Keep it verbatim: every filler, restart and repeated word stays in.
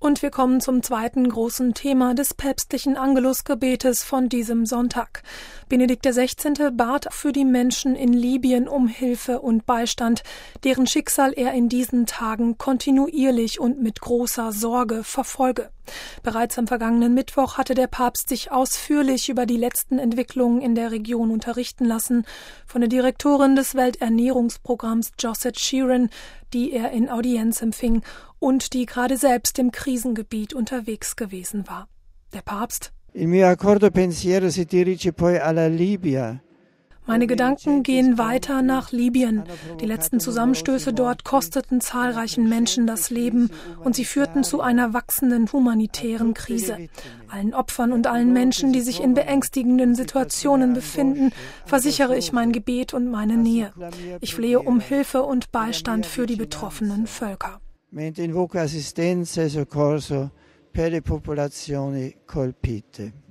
Und wir kommen zum zweiten großen Thema des päpstlichen Angelusgebetes von diesem Sonntag. Benedikt der Sechzehnte bat für die Menschen in Libyen um Hilfe und Beistand, deren Schicksal er in diesen Tagen kontinuierlich und mit großer Sorge verfolge. Bereits am vergangenen Mittwoch hatte der Papst sich ausführlich über die letzten Entwicklungen in der Region unterrichten lassen von der Direktorin des Welternährungsprogramms Josette Sheeran, die er in Audienz empfing und die gerade selbst im Krisengebiet unterwegs gewesen war. Der Papst: Il mio accordo pensiero si dirige poi alla Libia. Meine Gedanken gehen weiter nach Libyen. Die letzten Zusammenstöße dort kosteten zahlreichen Menschen das Leben und sie führten zu einer wachsenden humanitären Krise. Allen Opfern und allen Menschen, die sich in beängstigenden Situationen befinden, versichere ich mein Gebet und meine Nähe. Ich flehe um Hilfe und Beistand für die betroffenen Völker. Mentre invoco assistenza e soccorso per le popolazioni colpite.